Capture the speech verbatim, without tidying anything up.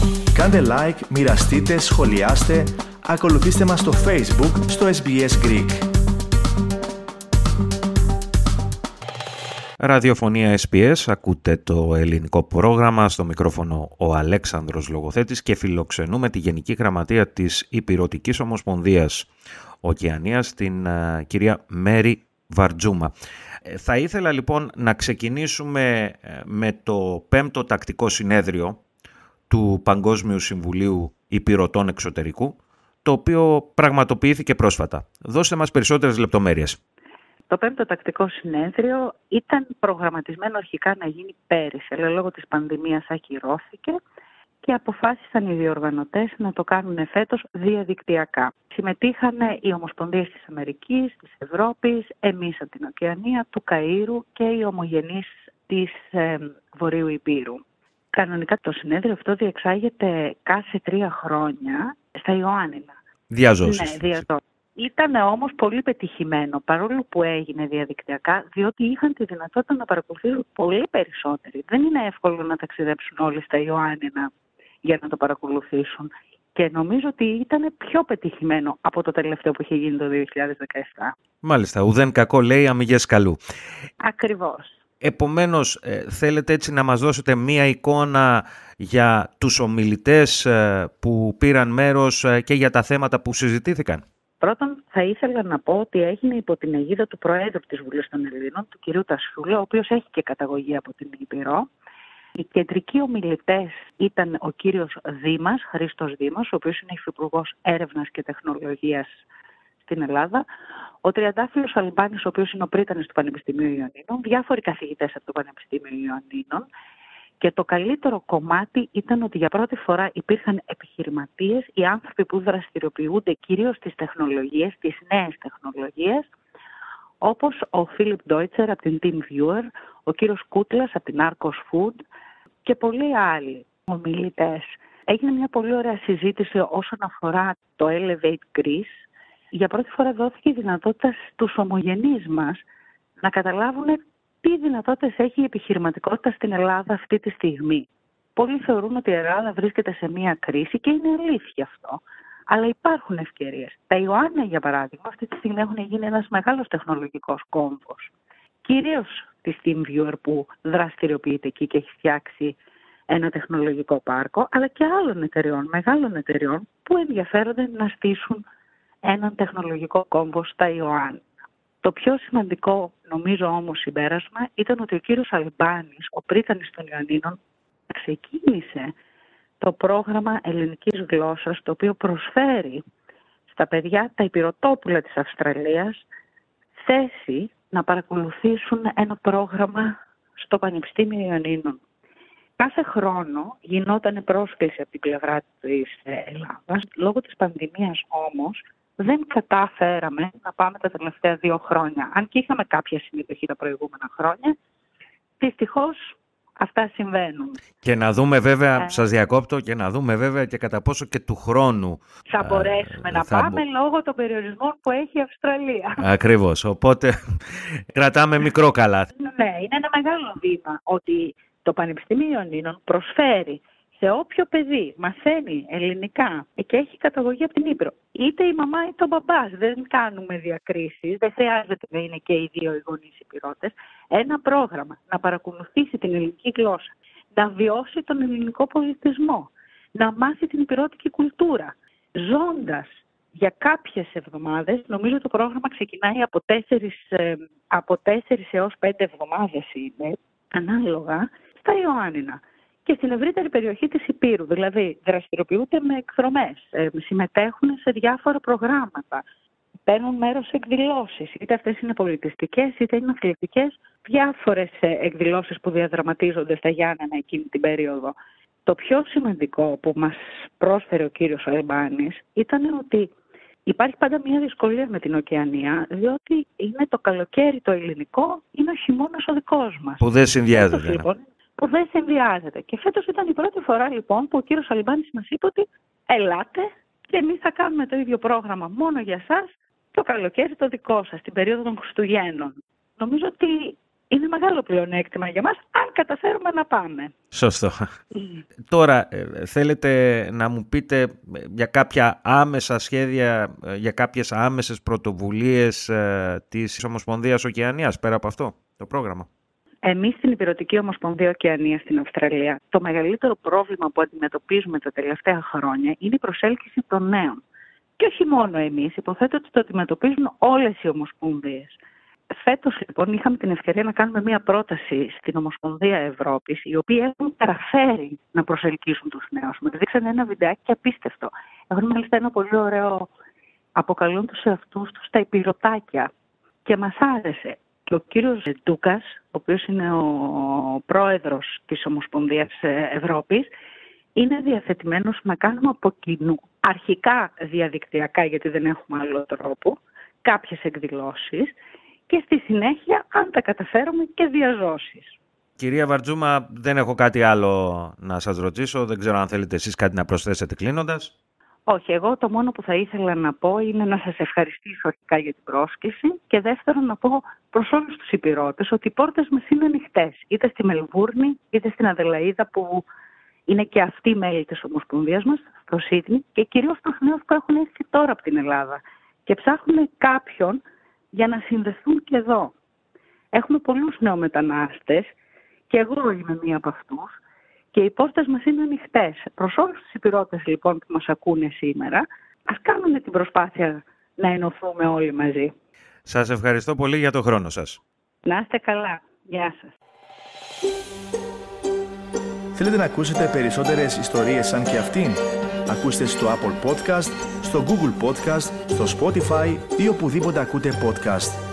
Κάντε like, μοιραστείτε, σχολιάστε, ακολουθήστε μας στο Facebook, στο ες μπι ες Greek. Ραδιοφωνία ες μπι ες, ακούτε το ελληνικό πρόγραμμα, στο μικρόφωνο ο Αλέξανδρος Λογοθέτης και φιλοξενούμε τη Γενική Γραμματεία της Ηπειρωτικής Ομοσπονδίας Οκεανίας, την uh, κυρία Μέρη Βαρτζούμα. Ε, θα ήθελα λοιπόν να ξεκινήσουμε με το πέμπτο τακτικό συνέδριο του Παγκόσμιου Συμβουλίου Ηπειρωτών Εξωτερικού, το οποίο πραγματοποιήθηκε πρόσφατα. Δώστε μας περισσότερες λεπτομέρειες. Το πέμπτο τακτικό συνέδριο ήταν προγραμματισμένο αρχικά να γίνει πέρυσι, αλλά λόγω της πανδημίας ακυρώθηκε και αποφάσισαν οι διοργανωτές να το κάνουν φέτος διαδικτυακά. Συμμετείχαν οι Ομοσπονδίες της Αμερικής, της Ευρώπης, εμείς από την Οκεανία, του Καΐρου και οι ομογενείς της ε, Βορείου Ηπείρου. Κανονικά το συνέδριο αυτό διεξάγεται κάθε τρία χρόνια στα Ιωάννινα. Διαζώσεις. Ναι, διαζώσεις. Ήταν όμως πολύ πετυχημένο, παρόλο που έγινε διαδικτυακά, διότι είχαν τη δυνατότητα να παρακολουθήσουν πολύ περισσότεροι. Δεν είναι εύκολο να ταξιδέψουν όλοι στα Ιωάννινα για να το παρακολουθήσουν. Και νομίζω ότι ήταν πιο πετυχημένο από το τελευταίο που είχε γίνει το δύο χιλιάδες δεκαεπτά. Μάλιστα, ουδέν κακό λέει αμυγές καλού. Ακριβώς. Επομένως, θέλετε έτσι να μας δώσετε μία εικόνα για τους ομιλητές που πήραν μέρος και για τα θέματα που συζητήθηκαν. Πρώτον, θα ήθελα να πω ότι έγινε υπό την αιγίδα του Προέδρου της Βουλής των Ελλήνων, του κ. Τασιούλα, ο οποίος έχει και καταγωγή από την Ήπειρο. Οι κεντρικοί ομιλητές ήταν ο κύριος Δήμας, Χρήστος Δήμας, ο οποίος είναι υφυπουργός Έρευνας και Τεχνολογίας στην Ελλάδα, ο Τριαντάφυλλος Αλμπάνης, ο οποίος είναι ο πρίτανης του Πανεπιστημίου Ιωννίνων, διάφοροι καθηγητές από το Πανεπιστήμιο Ιωννίνων. Και το καλύτερο κομμάτι ήταν ότι για πρώτη φορά υπήρχαν επιχειρηματίες, οι άνθρωποι που δραστηριοποιούνται κυρίως στις τεχνολογίες, στις νέες τεχνολογίες, όπως ο Φίλιπ Ντόιτσερ από την TeamViewer, ο κύριος Κούτλας από την Arcos Food και πολλοί άλλοι ομιλητές. Έγινε μια πολύ ωραία συζήτηση όσον αφορά το Elevate Greece. Για πρώτη φορά δόθηκε η δυνατότητα στους ομογενείς μας να καταλάβουν τι δυνατότητες έχει η επιχειρηματικότητα στην Ελλάδα αυτή τη στιγμή. Πολλοί θεωρούν ότι η Ελλάδα βρίσκεται σε μια κρίση και είναι αλήθεια αυτό. Αλλά υπάρχουν ευκαιρίες. Τα Ιωάννινα, για παράδειγμα, αυτή τη στιγμή έχουν γίνει ένας μεγάλος τεχνολογικός κόμβος. Κυρίως τη TeamViewer που δραστηριοποιείται εκεί και έχει φτιάξει ένα τεχνολογικό πάρκο, αλλά και άλλων εταιριών, μεγάλων εταιριών που ενδιαφέρονται να στήσουν έναν τεχνολογικό κόμβο στα Ιωάννινα. Το πιο σημαντικό, νομίζω όμως, συμπέρασμα ήταν ότι ο κύριος Αλμπάνης, ο πρίτανης των Ιωαννίνων, ξεκίνησε το πρόγραμμα ελληνικής γλώσσας, το οποίο προσφέρει στα παιδιά, τα υπηρετόπουλα της Αυστραλίας, θέση να παρακολουθήσουν ένα πρόγραμμα στο Πανεπιστήμιο Ιωννίνων. Κάθε χρόνο γινόταν πρόσκληση από την πλευρά της Ελλάδας. Λόγω της πανδημίας όμως, δεν κατάφεραμε να πάμε τα τελευταία δύο χρόνια. Αν και είχαμε κάποια συμμετοχή τα προηγούμενα χρόνια, δυστυχώς αυτά συμβαίνουν. Και να δούμε βέβαια, ε, σας διακόπτω, και να δούμε βέβαια και κατά πόσο και του χρόνου θα μπορέσουμε ε, να θα... πάμε λόγω των περιορισμών που έχει η Αυστραλία. Ακριβώς, οπότε κρατάμε μικρό καλάθι. Ναι, είναι ένα μεγάλο βήμα ότι το Πανεπιστήμιο Ιωννίνων προσφέρει σε όποιο παιδί μαθαίνει ελληνικά και έχει καταγωγή από την Ήπειρο, είτε η μαμά είτε ο μπαμπάς, δεν κάνουμε διακρίσεις, δεν χρειάζεται να είναι και οι δύο οι γονείς υπηρώτες, ένα πρόγραμμα να παρακολουθήσει την ελληνική γλώσσα, να βιώσει τον ελληνικό πολιτισμό, να μάθει την υπηρώτικη κουλτούρα, ζώντας για κάποιες εβδομάδες. Νομίζω το πρόγραμμα ξεκινάει από τέσσερις, από τέσσερις έως πέντε εβδομάδες είναι, ανάλογα, στα Ιωάννινα και στην ευρύτερη περιοχή της Ηπείρου. Δηλαδή δραστηριοποιούνται με εκδρομές, ε, συμμετέχουν σε διάφορα προγράμματα, παίρνουν μέρος σε εκδηλώσεις, είτε αυτές είναι πολιτιστικές είτε είναι αθλητικές, διάφορες εκδηλώσεις που διαδραματίζονται στα Γιάννενα εκείνη την περίοδο. Το πιο σημαντικό που μας πρόσφερε ο κύριος Αλμπάνης ήταν ότι υπάρχει πάντα μια δυσκολία με την Οκεανία, διότι είναι το καλοκαίρι το ελληνικό, είναι ο χειμώνας ο δικός μας. Που δεν συνδυάζεται. Φέτος, λοιπόν, που δεν συνδυάζεται. Και φέτος ήταν η πρώτη φορά λοιπόν που ο κύριος Αλμπάνης μας είπε ότι ελάτε και εμείς θα κάνουμε το ίδιο πρόγραμμα μόνο για εσάς το καλοκαίρι το δικό σας, την περίοδο των Χριστουγέννων. Νομίζω ότι είναι μεγάλο πλεονέκτημα για μας, αν καταφέρουμε να πάμε. Σωστό. Mm. Τώρα, ε, θέλετε να μου πείτε για κάποια άμεσα σχέδια, για κάποιες άμεσες πρωτοβουλίες ε, της Ομοσπονδίας Οκεανίας, πέρα από αυτό το πρόγραμμα? Εμείς στην Ηπειρωτική Ομοσπονδία Οκεανίας στην Αυστραλία, το μεγαλύτερο πρόβλημα που αντιμετωπίζουμε τα τελευταία χρόνια είναι η προσέλκυση των νέων. Και όχι μόνο εμείς, υποθέτω ότι το αντιμετωπίζουν όλες οι ομοσπονδίες. Φέτος λοιπόν είχαμε την ευκαιρία να κάνουμε μια πρόταση στην Ομοσπονδία Ευρώπης, οι οποίοι έχουν καταφέρει να προσελκύσουν τους νέους. Με δείξανε ένα βιντεάκι απίστευτο. Έχουν μάλιστα ένα πολύ ωραίο, αποκαλούν τους εαυτούς τους τα υπηρωτάκια. Και μας άρεσε. Και ο κύριος Ντούκας, ο οποίος είναι ο πρόεδρος της Ομοσπονδίας Ευρώπης, είναι διαθετημένος να κάνουμε από κοινού, αρχικά διαδικτυακά, γιατί δεν έχουμε άλλο τρόπο, κάποιες εκδηλώσεις και στη συνέχεια, αν τα καταφέρουμε, και διαζώσεις. Κυρία Βαρτζούμα, δεν έχω κάτι άλλο να σας ρωτήσω. Δεν ξέρω αν θέλετε εσείς κάτι να προσθέσετε κλείνοντας. Όχι, εγώ το μόνο που θα ήθελα να πω είναι να σας ευχαριστήσω αρχικά για την πρόσκληση και δεύτερον να πω προς όλους τους ηπειρώτες ότι οι πόρτες μας είναι ανοιχτές, είτε στη Μελβούρνη είτε στην Αδελαΐδα που είναι και αυτοί μέλη της Ομοσπονδίας μας, στο Σίδνεϊ, και κυρίως τους νέους που έχουν έρθει τώρα από την Ελλάδα και ψάχνουν κάποιον για να συνδεθούν και εδώ. Έχουμε πολλούς νεομετανάστες και εγώ είμαι μία από αυτούς και οι πόρτες μας είναι ανοιχτές. Προς όλους τους ηπειρώτες λοιπόν που μας ακούνε σήμερα, ας κάνουμε την προσπάθεια να ενωθούμε όλοι μαζί. Σας ευχαριστώ πολύ για το χρόνο σας. Να είστε καλά. Γεια σας. Θέλετε να ακούσετε περισσότερες ιστορίες σαν και αυτήν? Ακούστε στο Apple Podcast, στο Google Podcast, στο Spotify ή οπουδήποτε ακούτε podcast.